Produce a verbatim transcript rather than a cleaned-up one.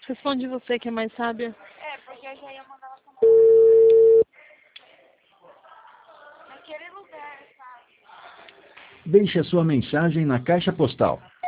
Responde você que é mais sábia. É, porque eu já ia mandar ela comprar. Naquele lugar, sabe? Deixe a sua mensagem na caixa postal